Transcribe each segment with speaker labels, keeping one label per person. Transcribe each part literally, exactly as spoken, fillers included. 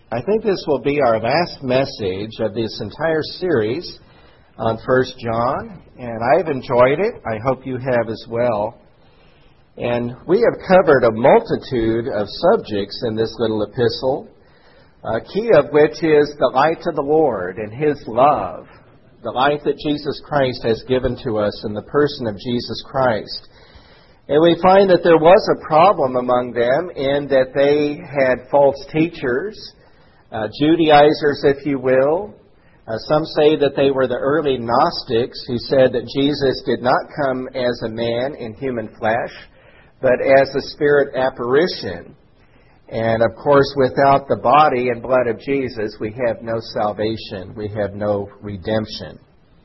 Speaker 1: I think this will be our last message of this entire series on First John, and I've enjoyed it. I hope you have as well. And we have covered a multitude of subjects in this little epistle, a key of which is the light of the Lord and His love, the life that Jesus Christ has given to us in the person of Jesus Christ. And we find that there was a problem among them in that they had false teachers, uh, Judaizers, if you will. Uh, some say that they were the early Gnostics who said that Jesus did not come as a man in human flesh, but as a spirit apparition. And of course, without the body and blood of Jesus, we have no salvation. We have no redemption.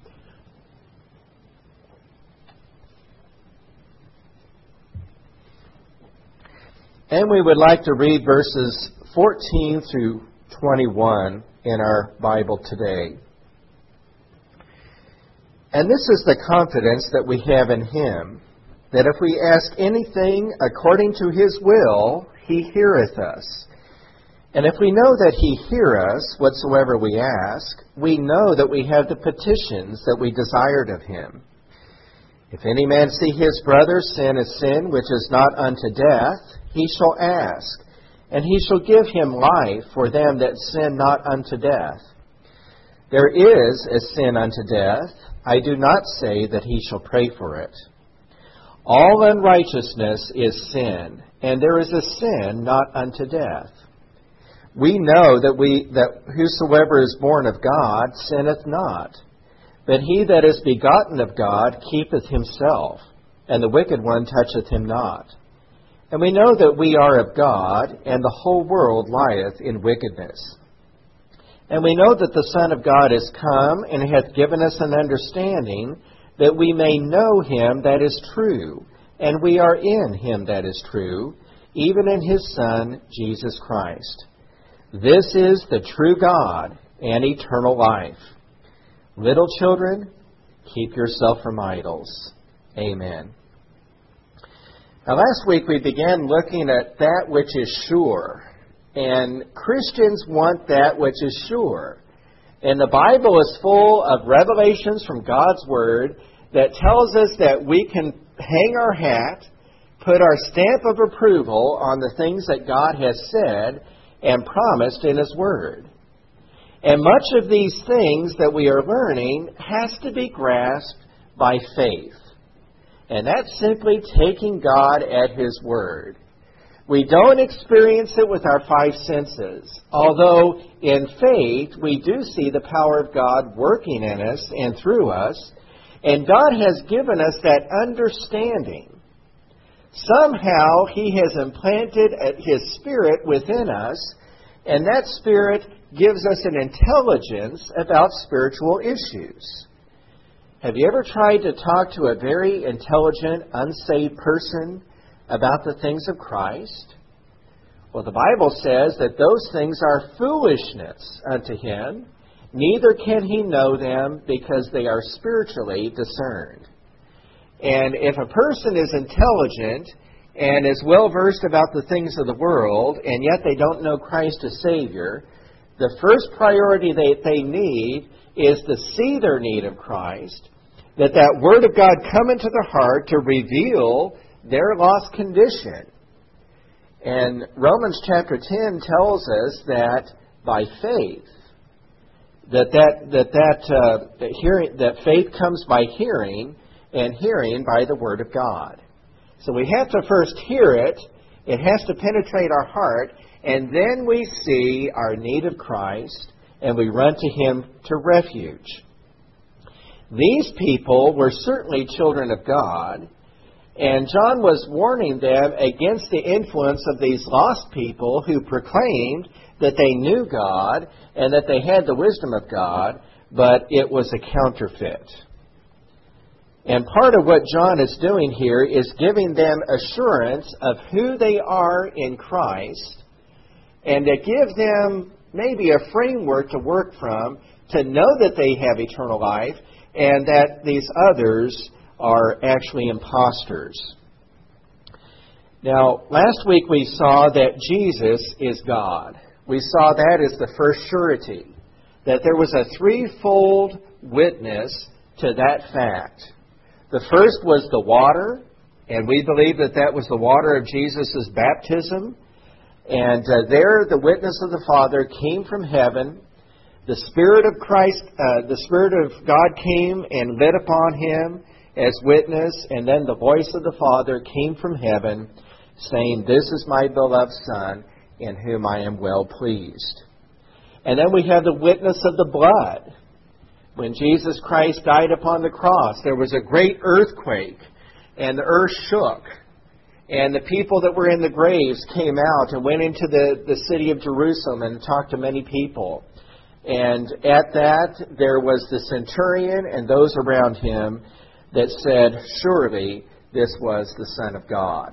Speaker 1: And we would like to read verses fourteen through twenty-one in our Bible today. And this is the confidence that we have in Him, that if we ask anything according to His will, He heareth us. And if we know that He hear us, whatsoever we ask, we know that we have the petitions that we desired of Him. If any man see his brother sin a sin which is not unto death, he shall ask, and He shall give him life for them that sin not unto death. There is a sin unto death. I do not say that he shall pray for it. All unrighteousness is sin, and there is a sin not unto death. We know that we that whosoever is born of God sinneth not, but he that is begotten of God keepeth himself, and the wicked one toucheth him not. And we know that we are of God, and the whole world lieth in wickedness. And we know that the Son of God is come, and hath given us an understanding, that we may know Him that is true, and we are in Him that is true, even in His Son, Jesus Christ. This is the true God and eternal life. Little children, keep yourself from idols. Amen. Now, last week we began looking at that which is sure. And Christians want that which is sure. And the Bible is full of revelations from God's Word that tells us that we can hang our hat, put our stamp of approval on the things that God has said and promised in His Word. And much of these things that we are learning has to be grasped by faith. And that's simply taking God at His word. We don't experience it with our five senses, although in faith we do see the power of God working in us and through us, and God has given us that understanding. Somehow He has implanted His Spirit within us, and that Spirit gives us an intelligence about spiritual issues. Have you ever tried to talk to a very intelligent, unsaved person about the things of Christ? Well, the Bible says that those things are foolishness unto him, neither can he know them because they are spiritually discerned. And if a person is intelligent and is well-versed about the things of the world, and yet they don't know Christ as Savior, the first priority that they need is to see their need of Christ, that that Word of God come into their heart to reveal their lost condition. And Romans chapter ten tells us that by faith, that that that that, uh, that hearing that faith comes by hearing, and hearing by the Word of God. So we have to first hear it; it has to penetrate our heart, and then we see our need of Christ, and we run to Him to refuge. These people were certainly children of God, and John was warning them against the influence of these lost people who proclaimed that they knew God and that they had the wisdom of God, but it was a counterfeit. And part of what John is doing here is giving them assurance of who they are in Christ, and to give them maybe a framework to work from to know that they have eternal life and that these others are actually imposters. Now, last week we saw that Jesus is God. We saw that as the first surety, that there was a threefold witness to that fact. The first was the water, and we believe that that was the water of Jesus' baptism. And uh, there the witness of the Father came from heaven. The Spirit of Christ, uh, the Spirit of God came and lit upon him as witness, and then the voice of the Father came from heaven, saying, "This is my beloved Son, in whom I am well pleased." And then we have the witness of the blood. When Jesus Christ died upon the cross, there was a great earthquake, and the earth shook. And the people that were in the graves came out and went into the, the city of Jerusalem and talked to many people. And at that, there was the centurion and those around him that said, "Surely this was the Son of God."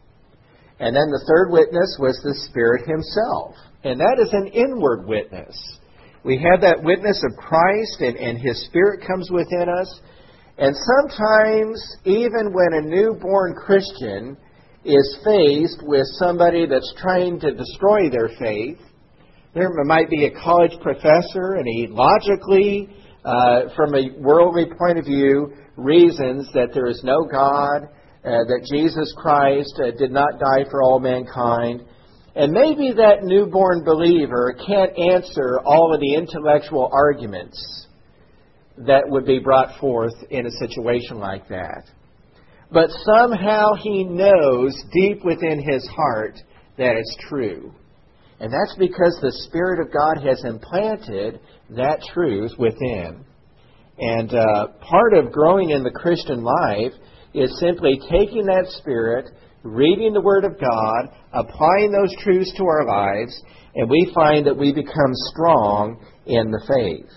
Speaker 1: And then the third witness was the Spirit himself. And that is an inward witness. We have that witness of Christ, and, and His Spirit comes within us. And sometimes, even when a newborn Christian is faced with somebody that's trying to destroy their faith, there might be a college professor, and he logically, uh, from a worldly point of view, reasons that there is no God, uh, that Jesus Christ uh, did not die for all mankind. And maybe that newborn believer can't answer all of the intellectual arguments that would be brought forth in a situation like that. But somehow he knows deep within his heart that it's true. And that's because the Spirit of God has implanted that truth within. And uh, part of growing in the Christian life is simply taking that Spirit, reading the Word of God, applying those truths to our lives, and we find that we become strong in the faith.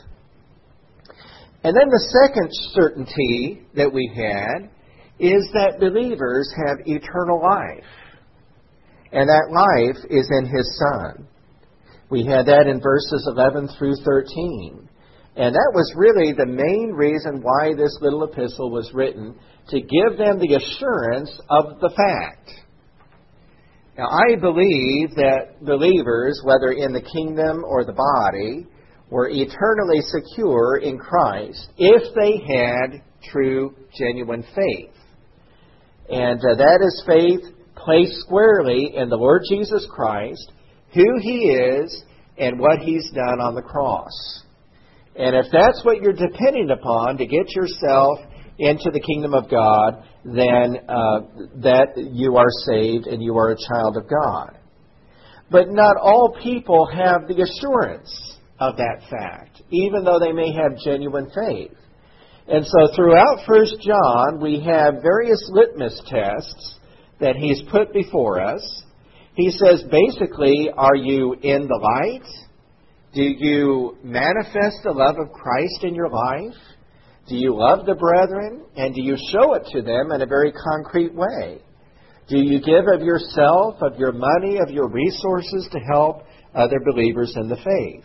Speaker 1: And then the second certainty that we had is that believers have eternal life. And that life is in His Son. We had that in verses eleven through thirteen. And that was really the main reason why this little epistle was written, to give them the assurance of the fact. Now, I believe that believers, whether in the kingdom or the body, were eternally secure in Christ if they had true, genuine faith. And uh, that is faith placed squarely in the Lord Jesus Christ, who He is, and what He's done on the cross. And if that's what you're depending upon to get yourself into the kingdom of God, then uh, that you are saved and you are a child of God. But not all people have the assurance of that fact, even though they may have genuine faith. And so throughout First John, we have various litmus tests that he's put before us. He says, basically, are you in the light? Do you manifest the love of Christ in your life? Do you love the brethren? And do you show it to them in a very concrete way? Do you give of yourself, of your money, of your resources to help other believers in the faith?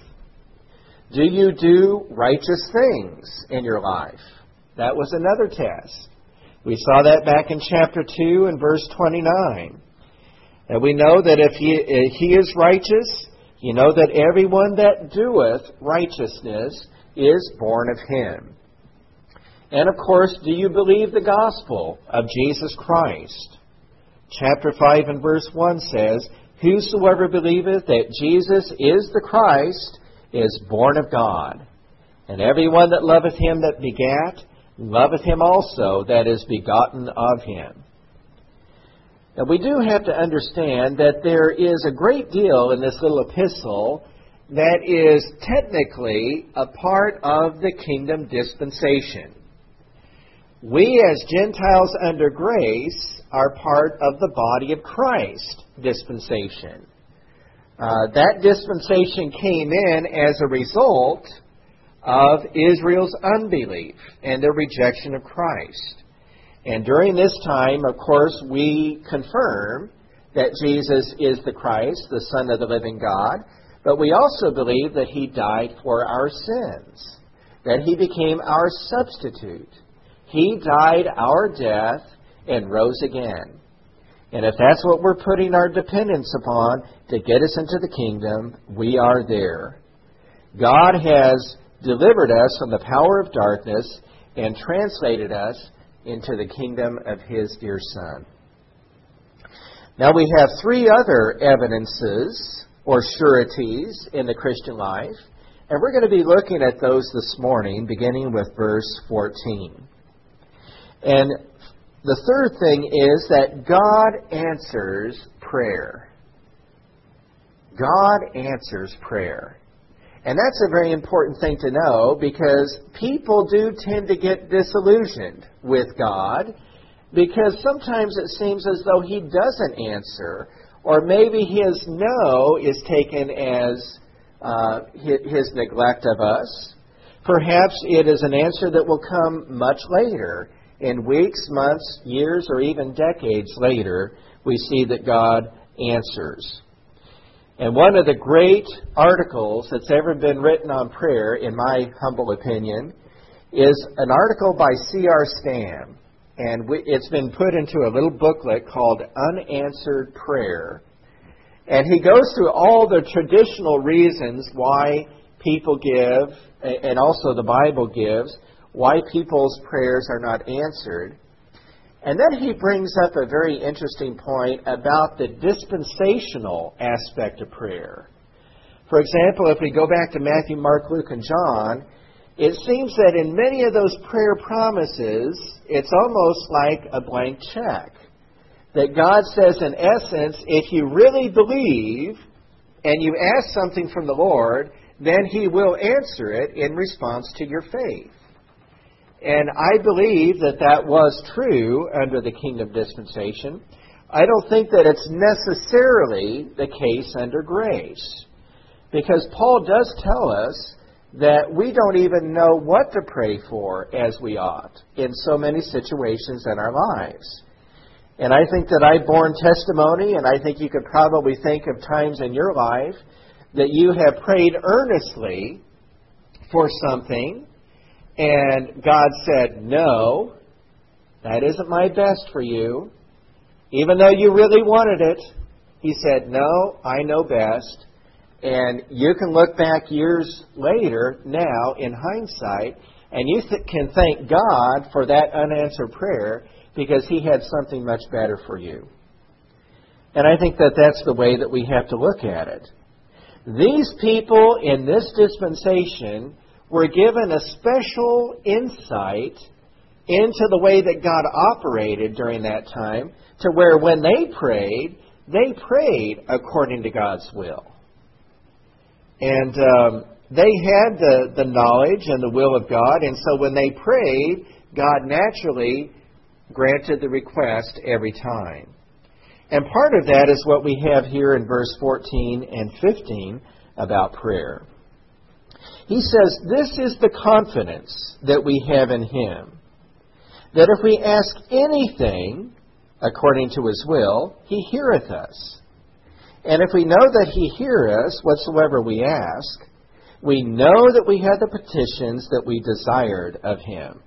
Speaker 1: Do you do righteous things in your life? That was another test. We saw that back in chapter two and verse twenty-nine. And we know that if he, if he is righteous, you know that everyone that doeth righteousness is born of Him. And of course, do you believe the gospel of Jesus Christ? Chapter five and verse one says, "Whosoever believeth that Jesus is the Christ is born of God. And everyone that loveth Him that begat, loveth Him also that is begotten of Him." Now, we do have to understand that there is a great deal in this little epistle that is technically a part of the kingdom dispensation. We as Gentiles under grace are part of the body of Christ dispensation. Uh, that dispensation came in as a result of Israel's unbelief and their rejection of Christ. And during this time, of course, we confirm that Jesus is the Christ, the Son of the living God, but we also believe that He died for our sins, that He became our substitute. He died our death and rose again. And if that's what we're putting our dependence upon to get us into the kingdom, we are there. God has delivered us from the power of darkness and translated us into the kingdom of His dear Son. Now we have three other evidences or sureties in the Christian life, and we're going to be looking at those this morning, beginning with verse fourteen. And the third thing is that God answers prayer. God answers prayer. And that's a very important thing to know, because people do tend to get disillusioned with God, because sometimes it seems as though He doesn't answer, or maybe His no is taken as uh, His neglect of us. Perhaps it is an answer that will come much later. In weeks, months, years, or even decades later, we see that God answers. And one of the great articles that's ever been written on prayer, in my humble opinion, is an article by C R Stam. And it's been put into a little booklet called Unanswered Prayer. And he goes through all the traditional reasons why people give, and also the Bible gives, why people's prayers are not answered. And then he brings up a very interesting point about the dispensational aspect of prayer. For example, if we go back to Matthew, Mark, Luke, and John, it seems that in many of those prayer promises, it's almost like a blank check. That God says, in essence, if you really believe and you ask something from the Lord, then He will answer it in response to your faith. And I believe that that was true under the kingdom dispensation. I don't think that it's necessarily the case under grace. Because Paul does tell us that we don't even know what to pray for as we ought in so many situations in our lives. And I think that I've borne testimony, and I think you could probably think of times in your life that you have prayed earnestly for something, and God said, no, that isn't my best for you. Even though you really wanted it, He said, no, I know best. And you can look back years later, now, in hindsight, and you th- can thank God for that unanswered prayer, because He had something much better for you. And I think that that's the way that we have to look at it. These people in this dispensation were given a special insight into the way that God operated during that time, to where when they prayed, they prayed according to God's will. And um, they had the, the knowledge and the will of God, and so when they prayed, God naturally granted the request every time. And part of that is what we have here in verse fourteen and fifteen about prayer. He says, this is the confidence that we have in Him, that if we ask anything according to His will, He heareth us. And if we know that He heareth us whatsoever we ask, we know that we have the petitions that we desired of Him.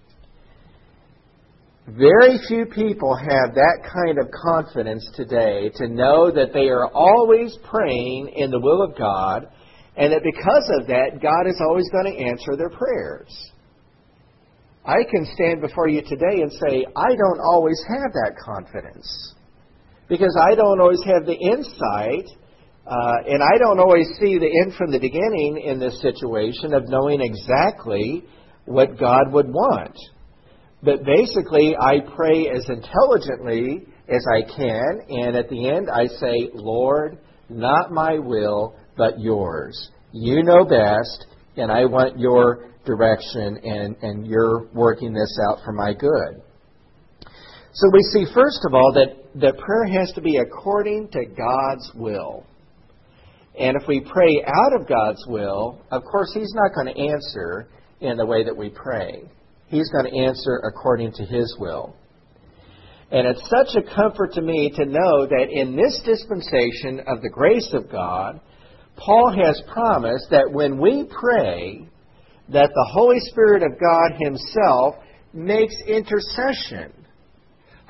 Speaker 1: Very few people have that kind of confidence today to know that they are always praying in the will of God, and that because of that, God is always going to answer their prayers. I can stand before you today and say, I don't always have that confidence, because I don't always have the insight, uh, and I don't always see the end from the beginning in this situation of knowing exactly what God would want. But basically, I pray as intelligently as I can, and at the end I say, Lord, not my will, but yours. You know best, and I want your direction, and, and you're working this out for my good. So we see, first of all, that, that prayer has to be according to God's will. And if we pray out of God's will, of course, He's not going to answer in the way that we pray. He's going to answer according to His will. And it's such a comfort to me to know that in this dispensation of the grace of God, Paul has promised that when we pray, that the Holy Spirit of God Himself makes intercession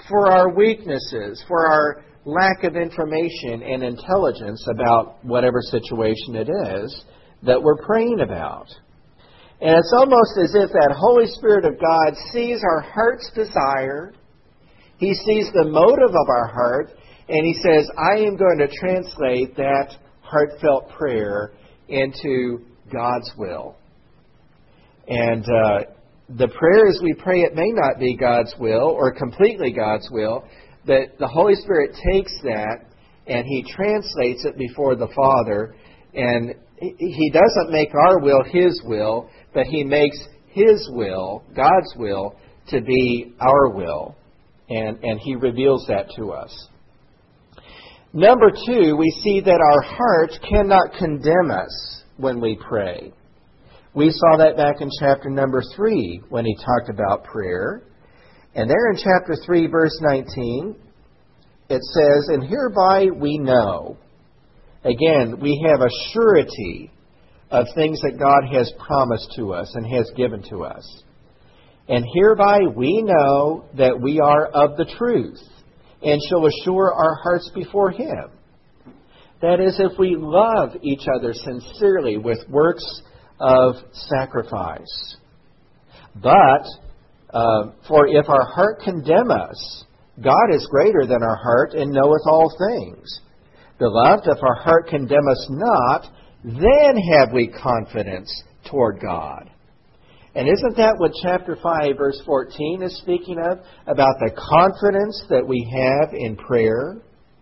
Speaker 1: for our weaknesses, for our lack of information and intelligence about whatever situation it is that we're praying about. And it's almost as if that Holy Spirit of God sees our heart's desire. He sees the motive of our heart, and He says, I am going to translate that heartfelt prayer into God's will. And uh, the prayers we pray, it may not be God's will or completely God's will, but the Holy Spirit takes that and He translates it before the Father, and He doesn't make our will His will, but He makes His will, God's will, to be our will. And, and He reveals that to us. Number two, we see that our heart cannot condemn us when we pray. We saw that back in chapter number three when he talked about prayer. And there in chapter three, verse nineteen, it says, and hereby we know. Again, we have a surety of things that God has promised to us and has given to us. And hereby we know that we are of the truth, and shall assure our hearts before Him. That is, if we love each other sincerely with works of sacrifice. But, uh, for if our heart condemn us, God is greater than our heart and knoweth all things. Beloved, if our heart condemn us not, then have we confidence toward God. And isn't that what chapter five, verse fourteen is speaking of? About the confidence that we have in prayer?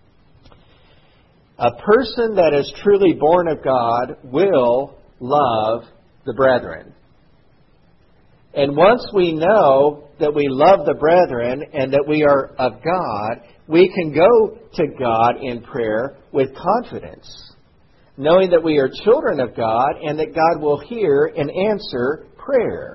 Speaker 1: A person that is truly born of God will love the brethren. And once we know that we love the brethren and that we are of God, we can go to God in prayer with confidence, knowing that we are children of God and that God will hear and answer prayer.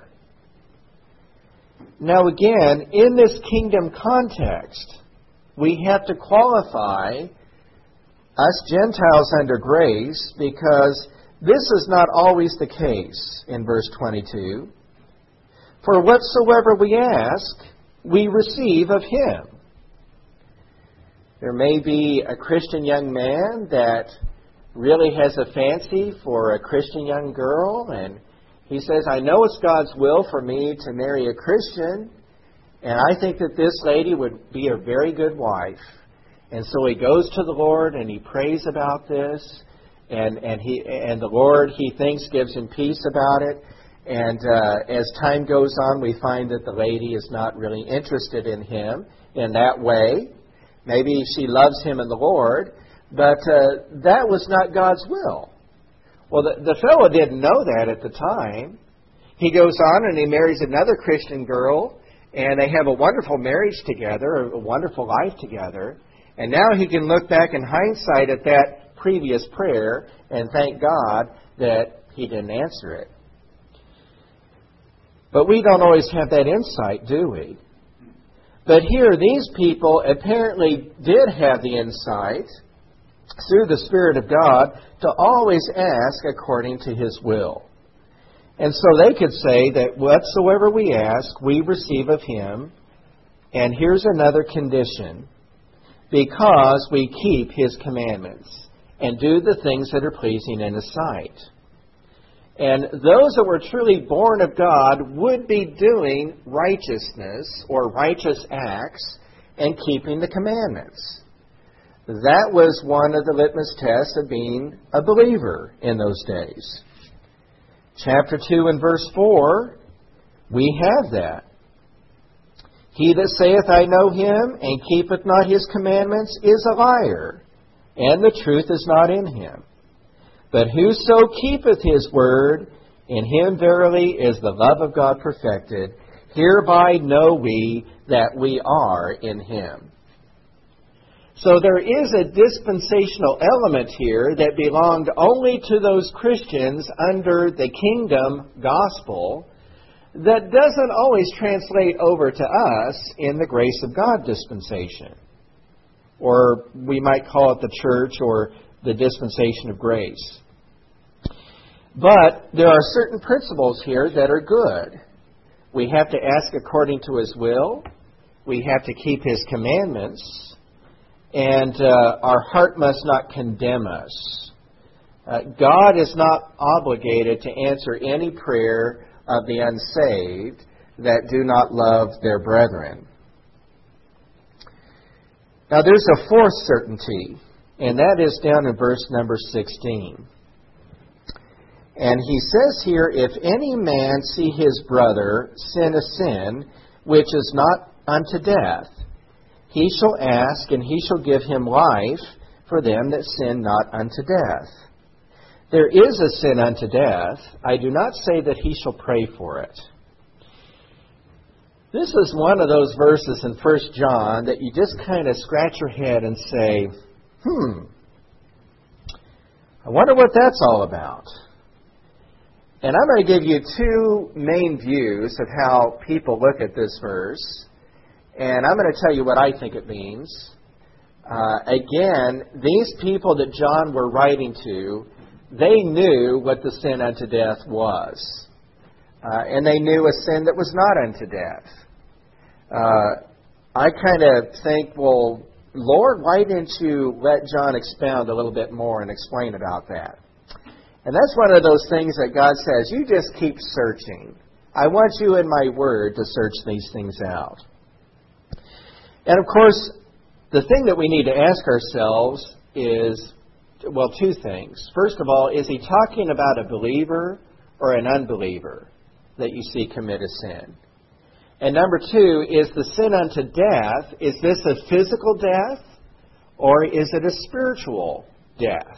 Speaker 1: Now again, in this kingdom context, we have to qualify us Gentiles under grace, because this is not always the case in verse twenty-two. For whatsoever we ask, we receive of Him. There may be a Christian young man that really has a fancy for a Christian young girl, and he says, I know it's God's will for me to marry a Christian, and I think that this lady would be a very good wife. And so he goes to the Lord and he prays about this, and, and, he, and the Lord, he thinks, gives him peace about it. And uh, as time goes on, we find that the lady is not really interested in him in that way. Maybe she loves him in the Lord, but uh, that was not God's will. Well, the, the fellow didn't know that at the time. He goes on and he marries another Christian girl, and they have a wonderful marriage together, a wonderful life together. And now he can look back in hindsight at that previous prayer and thank God that He didn't answer it. But we don't always have that insight, do we? But here, these people apparently did have the insight through the Spirit of God to always ask according to His will. And so they could say that whatsoever we ask, we receive of Him. And here's another condition: because we keep His commandments and do the things that are pleasing in His sight. And those that were truly born of God would be doing righteousness or righteous acts and keeping the commandments. That was one of the litmus tests of being a believer in those days. Chapter two and verse four, we have that. He that saith, I know Him, and keepeth not His commandments, is a liar, and the truth is not in him. But whoso keepeth His word, in him verily is the love of God perfected. Hereby know we that we are in Him. So there is a dispensational element here that belonged only to those Christians under the kingdom gospel that doesn't always translate over to us in the grace of God dispensation. Or we might call it the church or the dispensation of grace. But there are certain principles here that are good. We have to ask according to His will, we have to keep His commandments, and uh, our heart must not condemn us. Uh, God is not obligated to answer any prayer of the unsaved that do not love their brethren. Now there's a fourth certainty, and that is down in verse number sixteen. And he says here, if any man see his brother sin a sin which is not unto death, he shall ask, and he shall give him life for them that sin not unto death. There is a sin unto death. I do not say that he shall pray for it. This is one of those verses in First John that you just kind of scratch your head and say, hmm, I wonder what that's all about. And I'm going to give you two main views of how people look at this verse. And I'm going to tell you what I think it means. Uh, again, these people that John were writing to, they knew what the sin unto death was. Uh, and they knew a sin that was not unto death. Uh, I kind of think, well, Lord, why didn't you let John expound a little bit more and explain about that? And that's one of those things that God says, you just keep searching. I want you in my word to search these things out. And of course, the thing that we need to ask ourselves is, well, two things. First of all, is he talking about a believer or an unbeliever that you see commit a sin? And number two, is the sin unto death, is this a physical death or is it a spiritual death?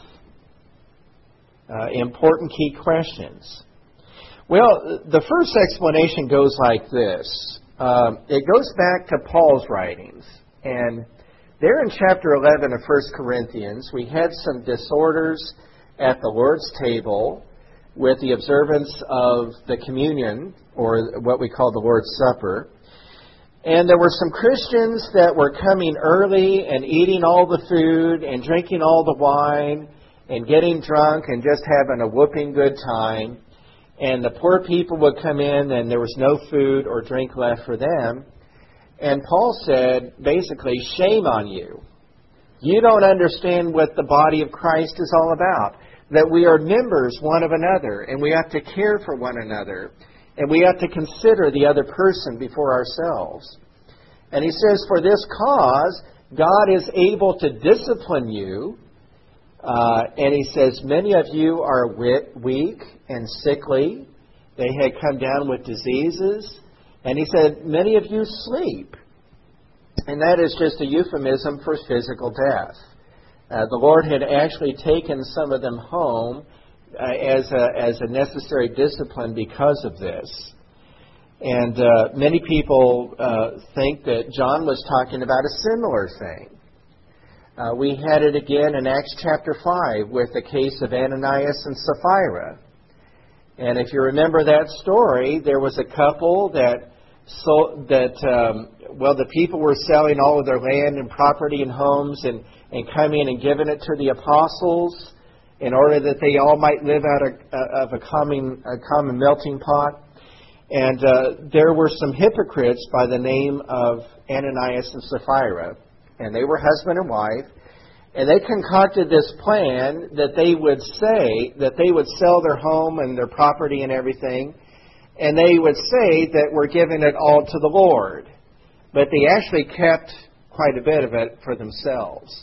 Speaker 1: Uh, important key questions. Well, the first explanation goes like this. Um, it goes back to Paul's writings. And there in chapter eleven of First Corinthians, we had some disorders at the Lord's table with the observance of the communion, or what we call the Lord's Supper. And there were some Christians that were coming early and eating all the food and drinking all the wine and getting drunk and just having a whooping good time. And the poor people would come in and there was no food or drink left for them. And Paul said, basically, shame on you. You don't understand what the body of Christ is all about. That we are members one of another, and we have to care for one another. And we have to consider the other person before ourselves. And he says, for this cause, God is able to discipline you. Uh, and he says, many of you are weak and sickly. They had come down with diseases. And he said, many of you sleep. And that is just a euphemism for physical death. Uh, the Lord had actually taken some of them home uh, as, a, as a necessary discipline because of this. And uh, many people uh, think that John was talking about a similar thing. Uh, we had it again in Acts chapter five with the case of Ananias and Sapphira. And if you remember that story, there was a couple that, so, that um, well, the people were selling all of their land and property and homes and, and coming and giving it to the apostles in order that they all might live out of, of a, common, a common melting pot. And uh, there were some hypocrites by the name of Ananias and Sapphira. And they were husband and wife. And they concocted this plan that they would say, that they would sell their home and their property and everything. And they would say that we're giving it all to the Lord. But they actually kept quite a bit of it for themselves.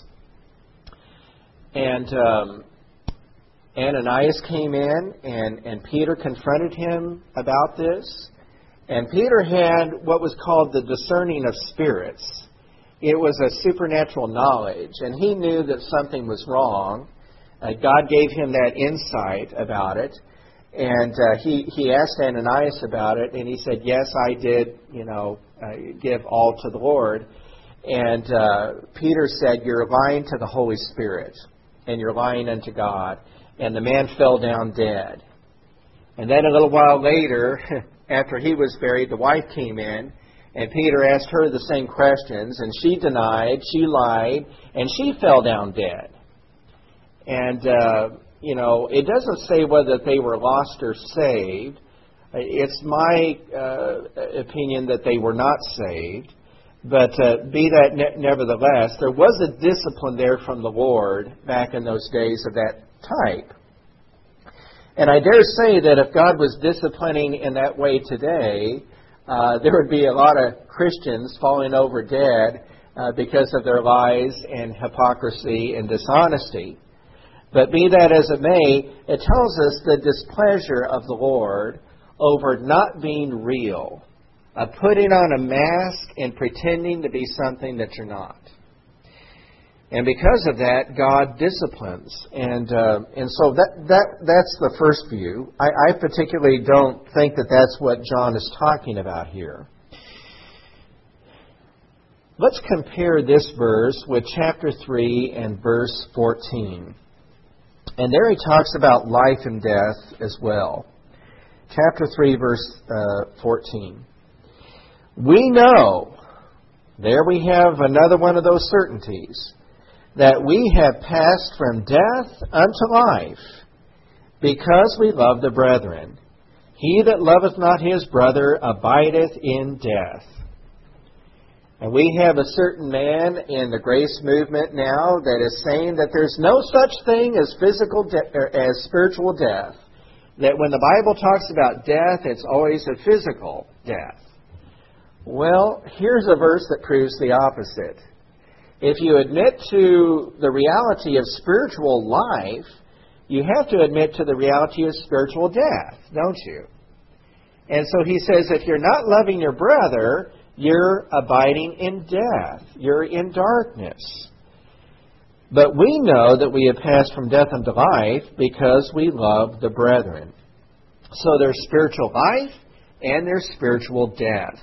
Speaker 1: And um, Ananias came in, and, and Peter confronted him about this. And Peter had what was called the discerning of spirits. It was a supernatural knowledge, and he knew that something was wrong. Uh, God gave him that insight about it. And uh, he, he asked Ananias about it, and he said, yes, I did, you know, uh, give all to the Lord. And uh, Peter said, you're lying to the Holy Spirit, and you're lying unto God. And the man fell down dead. And then a little while later, after he was buried, the wife came in, and Peter asked her the same questions, and she denied, she lied, and she fell down dead. And, uh, you know, it doesn't say whether they were lost or saved. It's my uh, opinion that they were not saved. But uh, be that ne- nevertheless, there was a discipline there from the Lord back in those days of that type. And I dare say that if God was disciplining in that way today, uh, there would be a lot of Christians falling over dead uh, because of their lies and hypocrisy and dishonesty. But be that as it may, it tells us the displeasure of the Lord over not being real, of putting on a mask and pretending to be something that you're not. And because of that, God disciplines. And uh, and so that that that's the first view. I, I particularly don't think that that's what John is talking about here. Let's compare this verse with chapter three and verse fourteen. And there he talks about life and death as well. Chapter three, verse uh, fourteen. We know, there we have another one of those certainties, that we have passed from death unto life, because we love the brethren. He that loveth not his brother abideth in death. And we have a certain man in the grace movement now that is saying that there's no such thing as physical de- or as spiritual death. That when the Bible talks about death, it's always a physical death. Well, here's a verse that proves the opposite. If you admit to the reality of spiritual life, you have to admit to the reality of spiritual death, don't you? And so he says, if you're not loving your brother, you're abiding in death. You're in darkness. But we know that we have passed from death unto life because we love the brethren. So there's spiritual life and there's spiritual death.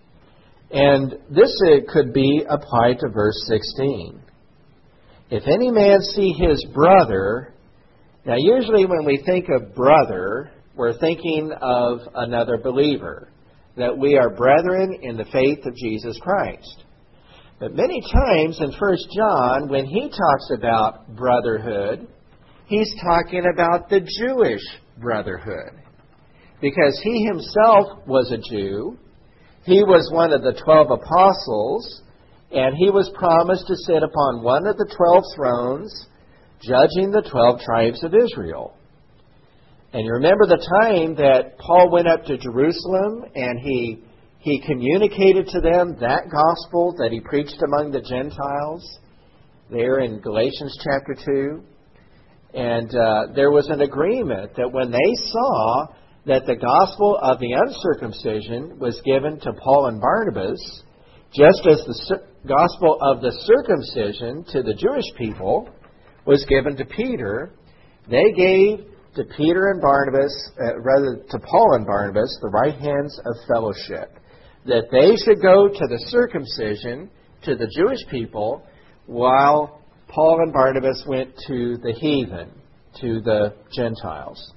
Speaker 1: And this uh, could be applied to verse sixteen. If any man see his brother, now usually when we think of brother, we're thinking of another believer, that we are brethren in the faith of Jesus Christ. But many times in First John, when he talks about brotherhood, he's talking about the Jewish brotherhood. Because he himself was a Jew. He was one of the twelve apostles, and he was promised to sit upon one of the twelve thrones, judging the twelve tribes of Israel. And you remember the time that Paul went up to Jerusalem, and he he communicated to them that gospel that he preached among the Gentiles, there in Galatians chapter two. And uh, there was an agreement that when they saw that the gospel of the uncircumcision was given to Paul and Barnabas, just as the gospel of the circumcision to the Jewish people was given to Peter, they gave to Peter and Barnabas, uh, rather to Paul and Barnabas, the right hands of fellowship, that they should go to the circumcision, to the Jewish people, while Paul and Barnabas went to the heathen, to the Gentiles.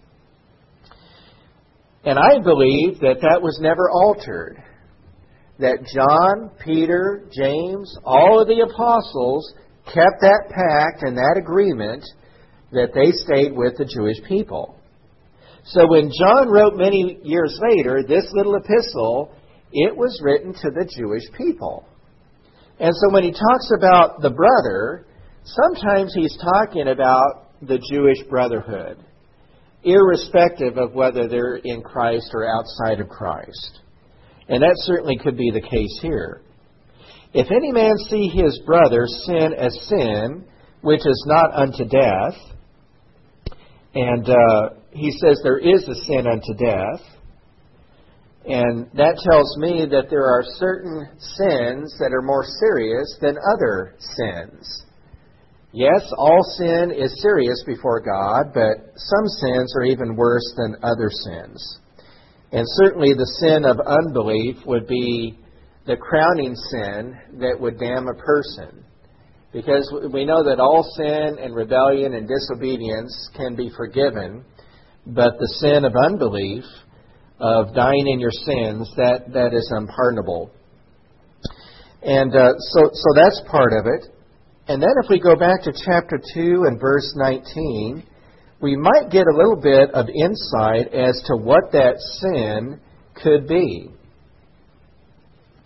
Speaker 1: And I believe that that was never altered. That John, Peter, James, all of the apostles kept that pact and that agreement that they stayed with the Jewish people. So when John wrote many years later this little epistle, it was written to the Jewish people. And so when he talks about the brother, sometimes he's talking about the Jewish brotherhood, irrespective of whether they're in Christ or outside of Christ. And that certainly could be the case here. If any man see his brother sin a sin which is not unto death, and uh, he says there is a sin unto death, and that tells me that there are certain sins that are more serious than other sins. Yes, all sin is serious before God, but some sins are even worse than other sins. And certainly the sin of unbelief would be the crowning sin that would damn a person. Because we know that all sin and rebellion and disobedience can be forgiven, but the sin of unbelief, of dying in your sins, that, that is unpardonable. And uh, so, so that's part of it. And then if we go back to chapter two and verse nineteen, we might get a little bit of insight as to what that sin could be.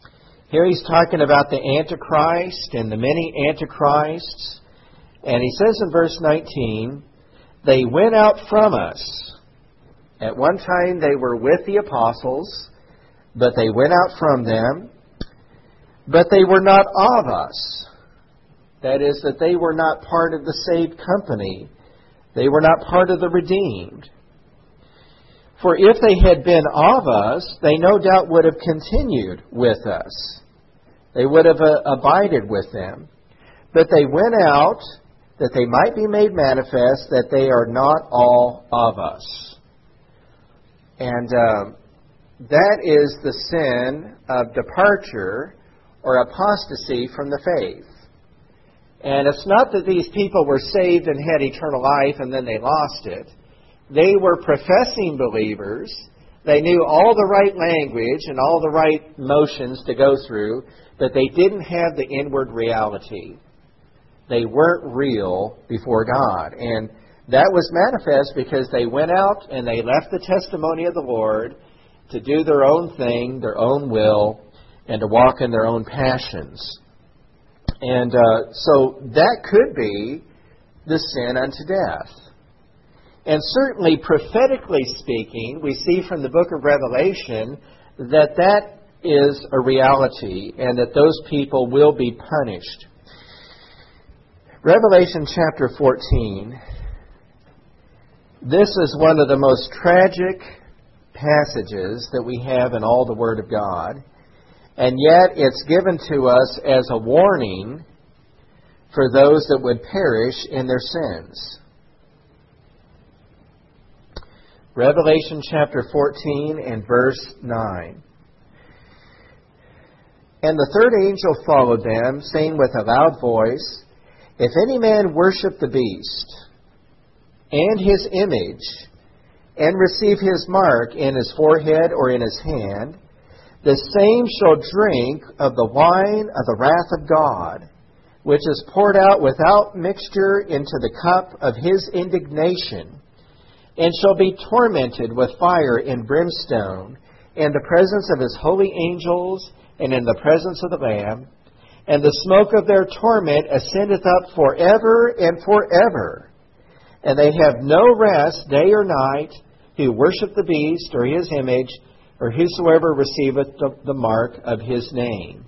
Speaker 1: Here he's talking about the Antichrist and the many Antichrists. And he says in verse nineteen, they went out from us. At one time they were with the apostles, but they went out from them. But they were not of us. That is, that they were not part of the saved company. They were not part of the redeemed. For if they had been of us, they no doubt would have continued with us. They would have uh, abided with them. But they went out that they might be made manifest that they are not all of us. And uh, that is the sin of departure or apostasy from the faith. And it's not that these people were saved and had eternal life and then they lost it. They were professing believers. They knew all the right language and all the right motions to go through, but they didn't have the inward reality. They weren't real before God. And that was manifest because they went out and they left the testimony of the Lord to do their own thing, their own will, and to walk in their own passions. And uh, so that could be the sin unto death. And certainly, prophetically speaking, we see from the book of Revelation that that is a reality and that those people will be punished. Revelation chapter fourteen. This is one of the most tragic passages that we have in all the Word of God. And yet it's given to us as a warning for those that would perish in their sins. Revelation chapter fourteen and verse nine. And the third angel followed them, saying with a loud voice, if any man worship the beast and his image, and receive his mark in his forehead or in his hand, the same shall drink of the wine of the wrath of God, which is poured out without mixture into the cup of his indignation, and shall be tormented with fire and brimstone, in the presence of his holy angels, and in the presence of the Lamb. And the smoke of their torment ascendeth up forever and forever. And they have no rest day or night, who worship the beast or his image, or whosoever receiveth the, the mark of his name.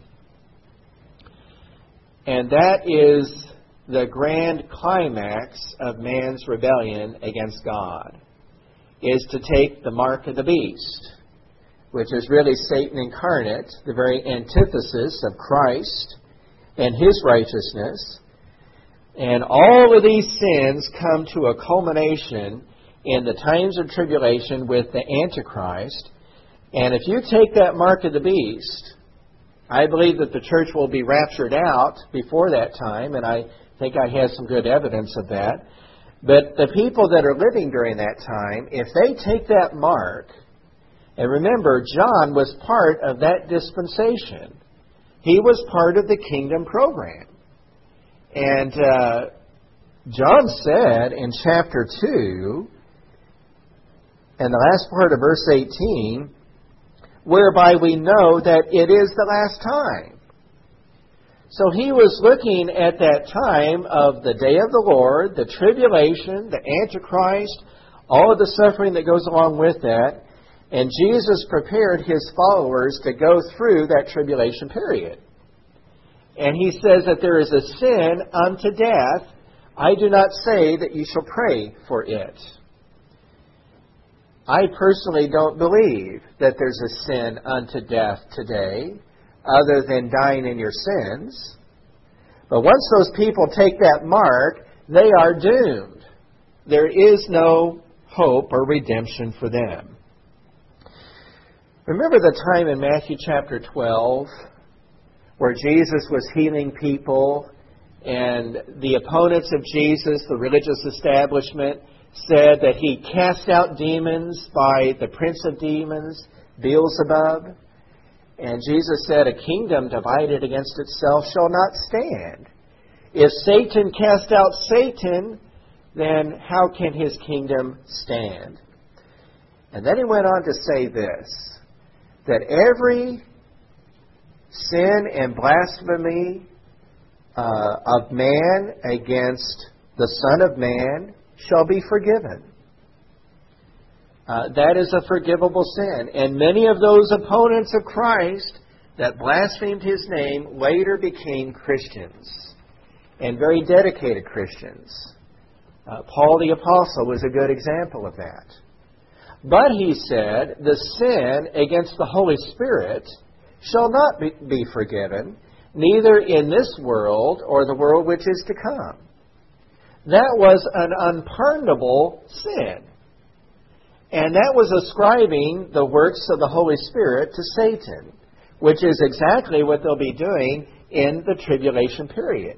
Speaker 1: And that is the grand climax of man's rebellion against God, is to take the mark of the beast, which is really Satan incarnate, the very antithesis of Christ and his righteousness. And all of these sins come to a culmination in the times of tribulation with the Antichrist. And if you take that mark of the beast, I believe that the church will be raptured out before that time, and I think I have some good evidence of that. But the people that are living during that time, if they take that mark, and remember, John was part of that dispensation. He was part of the kingdom program. And uh, John said in chapter two, and the last part of verse eighteen, whereby we know that it is the last time. So he was looking at that time of the day of the Lord, the tribulation, the Antichrist, all of the suffering that goes along with that. And Jesus prepared his followers to go through that tribulation period. And he says that there is a sin unto death. I do not say that you shall pray for it. I personally don't believe that there's a sin unto death today, other than dying in your sins. But once those people take that mark, they are doomed. There is no hope or redemption for them. Remember the time in Matthew chapter twelve where Jesus was healing people, and the opponents of Jesus, the religious establishment, said that he cast out demons by the prince of demons, Beelzebub. And Jesus said, a kingdom divided against itself shall not stand. If Satan cast out Satan, then how can his kingdom stand? And then he went on to say this, that every sin and blasphemy uh, of man against the Son of Man shall be forgiven. Uh, that is a forgivable sin. And many of those opponents of Christ that blasphemed His name later became Christians, and very dedicated Christians. Uh, Paul the Apostle was a good example of that. But he said, the sin against the Holy Spirit shall not be, be forgiven, neither in this world or the world which is to come. That was an unpardonable sin. And that was ascribing the works of the Holy Spirit to Satan, which is exactly what they'll be doing in the tribulation period.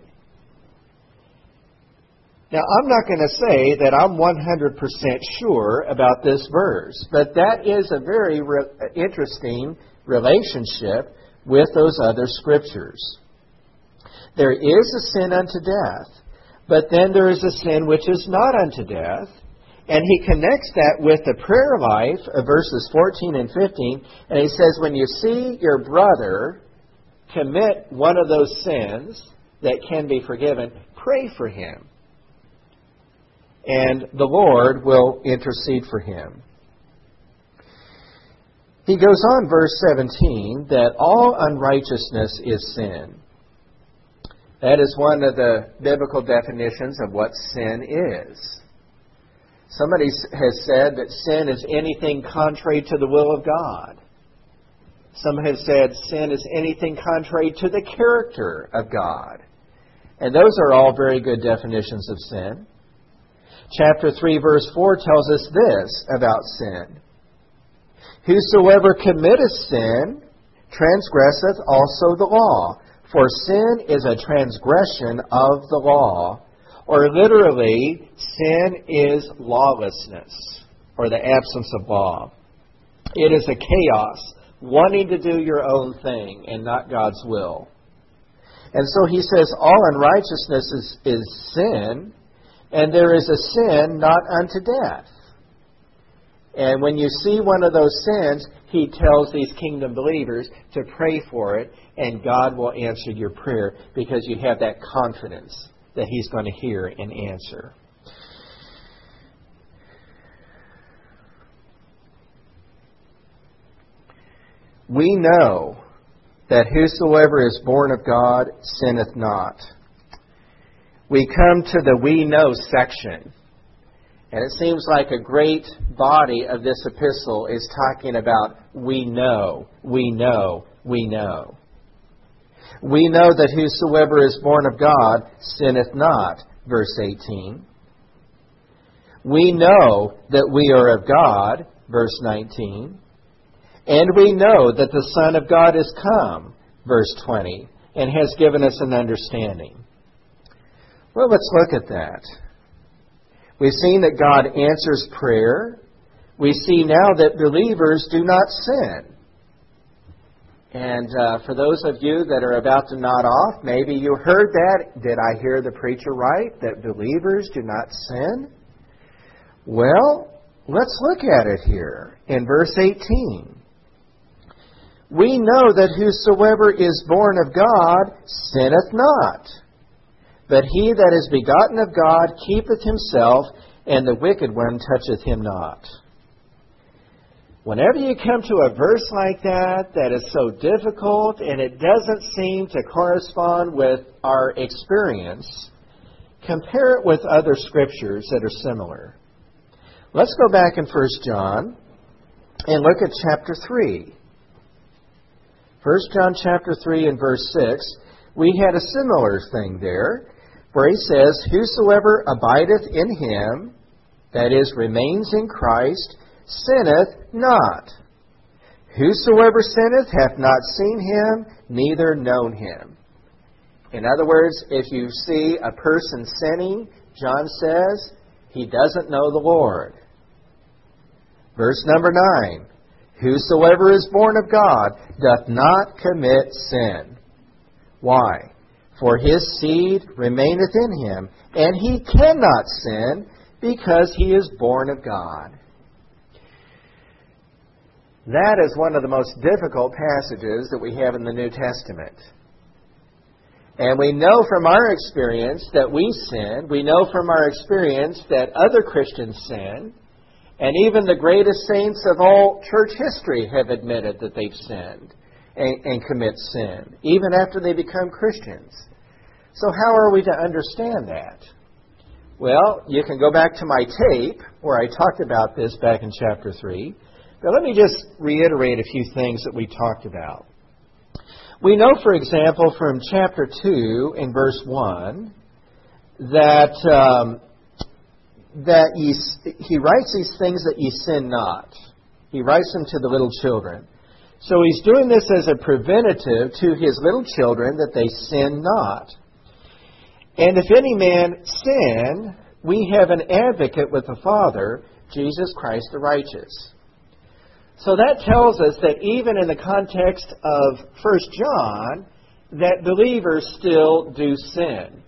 Speaker 1: Now, I'm not going to say that I'm one hundred percent sure about this verse, but that is a very re- interesting relationship with those other scriptures. There is a sin unto death, but then there is a sin which is not unto death, and he connects that with the prayer life of verses fourteen and fifteen, and he says, when you see your brother commit one of those sins that can be forgiven, pray for him, and the Lord will intercede for him. He goes on, verse seventeen, that all unrighteousness is sin. That is one of the biblical definitions of what sin is. Somebody has said that sin is anything contrary to the will of God. Some have said sin is anything contrary to the character of God. And those are all very good definitions of sin. Chapter three, verse four tells us this about sin. Whosoever committeth sin transgresseth also the law, for sin is a transgression of the law. Or literally, sin is lawlessness, or the absence of law. It is a chaos, wanting to do your own thing and not God's will. And so he says all unrighteousness is, is sin, and there is a sin not unto death. And when you see one of those sins, he tells these kingdom believers to pray for it, and God will answer your prayer because you have that confidence that He's going to hear and answer. We know that whosoever is born of God sinneth not. We come to the we know section. And it seems like a great body of this epistle is talking about we know, we know, we know. We know that whosoever is born of God sinneth not, verse eighteen. We know that we are of God, verse nineteen. And we know that the Son of God is come, verse twenty, and has given us an understanding. Well, let's look at that. We've seen that God answers prayer. We see now that believers do not sin. And uh, for those of you that are about to nod off, maybe you heard that. Did I hear the preacher right, that believers do not sin? Well, let's look at it here in verse eighteen. We know that whosoever is born of God sinneth not. But he that is begotten of God keepeth himself, and the wicked one toucheth him not. Whenever you come to a verse like that, that is so difficult, and it doesn't seem to correspond with our experience, compare it with other scriptures that are similar. Let's go back in First John and look at chapter three. First John chapter three and verse six, we had a similar thing there, where he says, whosoever abideth in him, that is, remains in Christ, sinneth not. Whosoever sinneth hath not seen him, neither known him. In other words, if you see a person sinning, John says, he doesn't know the Lord. Verse number nine, whosoever is born of God doth not commit sin. Why? For his seed remaineth in him, and he cannot sin, because he is born of God. That is one of the most difficult passages that we have in the New Testament. And we know from our experience that we sin. We know from our experience that other Christians sin. And even the greatest saints of all church history have admitted that they've sinned and, and commit sin, even after they become Christians. So how are we to understand that? Well, you can go back to my tape where I talked about this back in chapter three. But let me just reiterate a few things that we talked about. We know, for example, from chapter two in verse one, that um, that ye, he writes these things that ye sin not. He writes them to the little children. So he's doing this as a preventative to his little children that they sin not. And if any man sin, we have an advocate with the Father, Jesus Christ the righteous. So that tells us that even in the context of First John, that believers still do sin.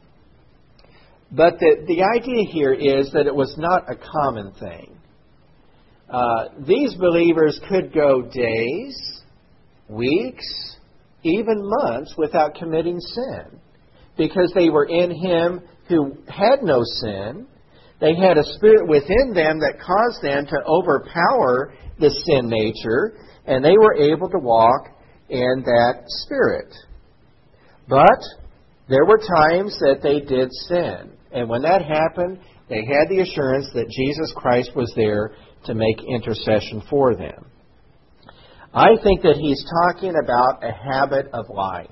Speaker 1: But the, the idea here is that it was not a common thing. Uh, these believers could go days, weeks, even months without committing sin, because they were in Him who had no sin. They had a spirit within them that caused them to overpower the sin nature, and they were able to walk in that spirit. But there were times that they did sin. And when that happened, they had the assurance that Jesus Christ was there to make intercession for them. I think that he's talking about a habit of life.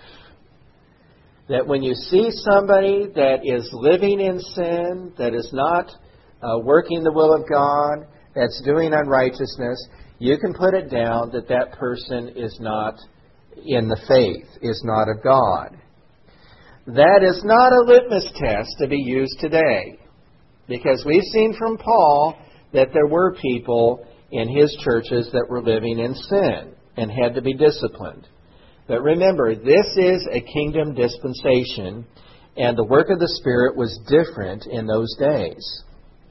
Speaker 1: That when you see somebody that is living in sin, that is not uh, working the will of God, that's doing unrighteousness, you can put it down that that person is not in the faith, is not of God. That is not a litmus test to be used today, because we've seen from Paul that there were people in his churches that were living in sin and had to be disciplined. But remember, this is a kingdom dispensation, and the work of the Spirit was different in those days.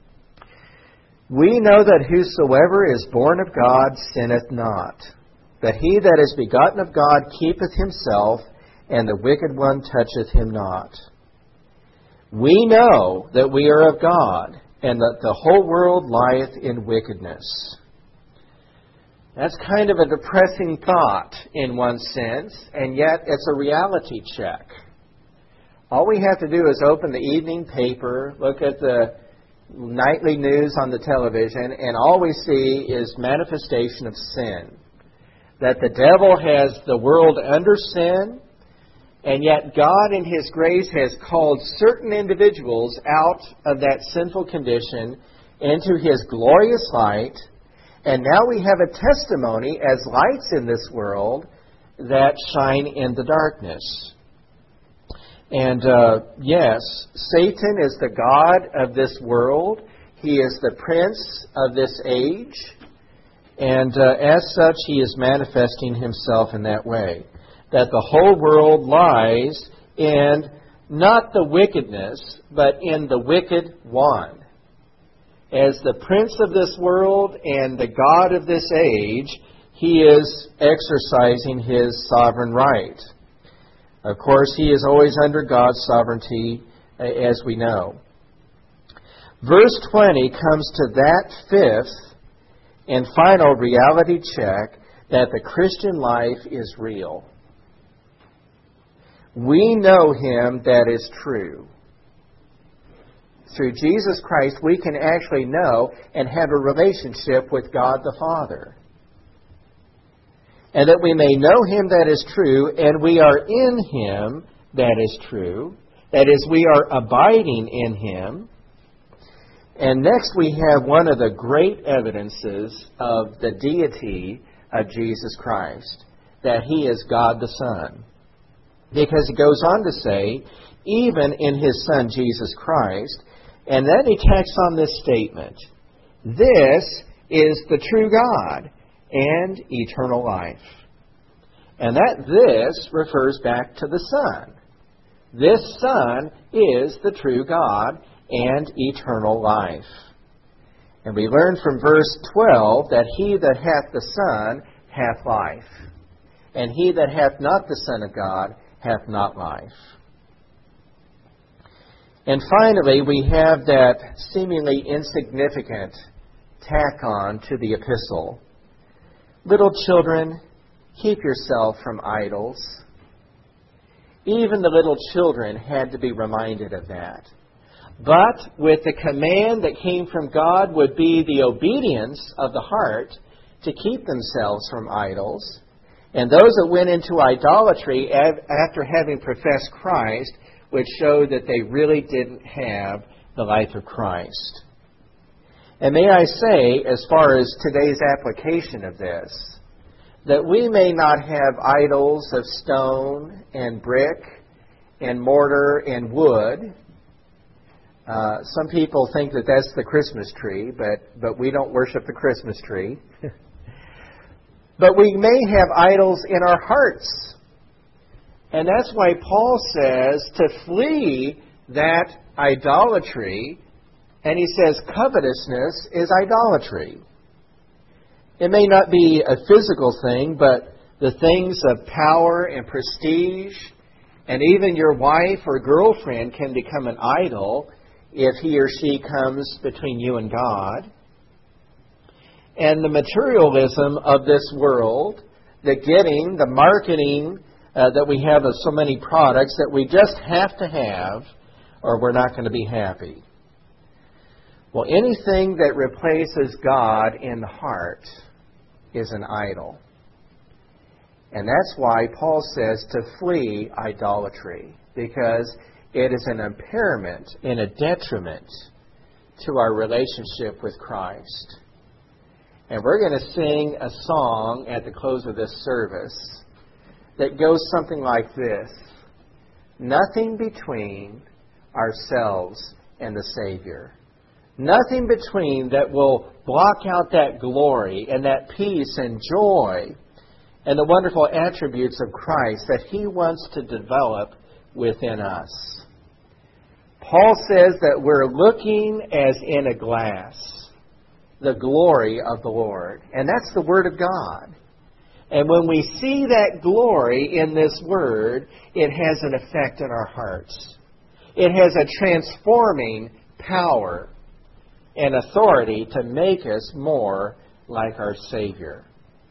Speaker 1: We know that whosoever is born of God sinneth not, but he that is begotten of God keepeth himself, and the wicked one toucheth him not. We know that we are of God, and that the whole world lieth in wickedness. That's kind of a depressing thought in one sense, and yet it's a reality check. All we have to do is open the evening paper, look at the nightly news on the television, and all we see is manifestation of sin. That the devil has the world under sin, and yet God in His grace has called certain individuals out of that sinful condition into His glorious light. And now we have a testimony as lights in this world that shine in the darkness. And uh, yes, Satan is the god of this world. He is the prince of this age. And uh, as such, he is manifesting himself in that way. That the whole world lies in not the wickedness, but in the wicked one. As the prince of this world and the god of this age, he is exercising his sovereign right. Of course, he is always under God's sovereignty, as we know. Verse twenty comes to that fifth and final reality check that the Christian life is real. We know Him that is true. Through Jesus Christ, we can actually know and have a relationship with God the Father. And that we may know Him that is true, and we are in Him that is true. That is, we are abiding in Him. And next we have one of the great evidences of the deity of Jesus Christ, that He is God the Son. Because it goes on to say, even in His Son Jesus Christ, and then he tacks on this statement, this is the true God and eternal life. And that this refers back to the Son. This Son is the true God and eternal life. And we learn from verse twelve that he that hath the Son hath life, and he that hath not the Son of God hath not life. And finally, we have that seemingly insignificant tack on to the epistle. Little children, keep yourself from idols. Even the little children had to be reminded of that. But with the command that came from God would be the obedience of the heart to keep themselves from idols. And those that went into idolatry after having professed Christ would show that they really didn't have the life of Christ. And may I say, as far as today's application of this, that we may not have idols of stone and brick and mortar and wood. Uh, some people think that that's the Christmas tree, but, but we don't worship the Christmas tree. But we may have idols in our hearts. And that's why Paul says to flee that idolatry. And he says covetousness is idolatry. It may not be a physical thing, but the things of power and prestige, and even your wife or girlfriend can become an idol if he or she comes between you and God. And the materialism of this world, the getting, the marketing uh, that we have of so many products that we just have to have or we're not going to be happy. Well, anything that replaces God in the heart is an idol. And that's why Paul says to flee idolatry, because it is an impairment and a detriment to our relationship with Christ. And we're going to sing a song at the close of this service that goes something like this: nothing between ourselves and the Savior. Nothing between that will block out that glory and that peace and joy and the wonderful attributes of Christ that He wants to develop within us. Paul says that we're looking as in a glass the glory of the Lord. And that's the Word of God. And when we see that glory in this Word, it has an effect in our hearts. It has a transforming power and authority to make us more like our Savior.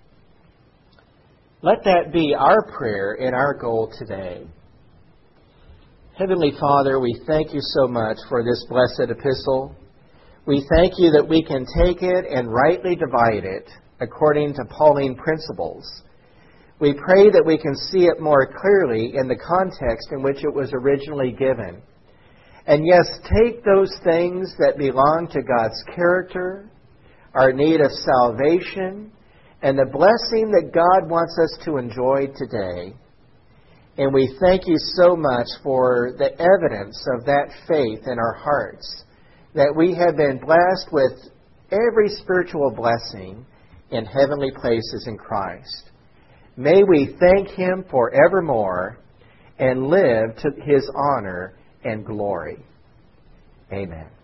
Speaker 1: Let that be our prayer and our goal today. Heavenly Father, we thank you so much for this blessed epistle. We thank you that we can take it and rightly divide it according to Pauline principles. We pray that we can see it more clearly in the context in which it was originally given. And yes, take those things that belong to God's character, our need of salvation, and the blessing that God wants us to enjoy today. And we thank you so much for the evidence of that faith in our hearts, that we have been blessed with every spiritual blessing in heavenly places in Christ. May we thank Him forevermore and live to His honor and glory. Amen.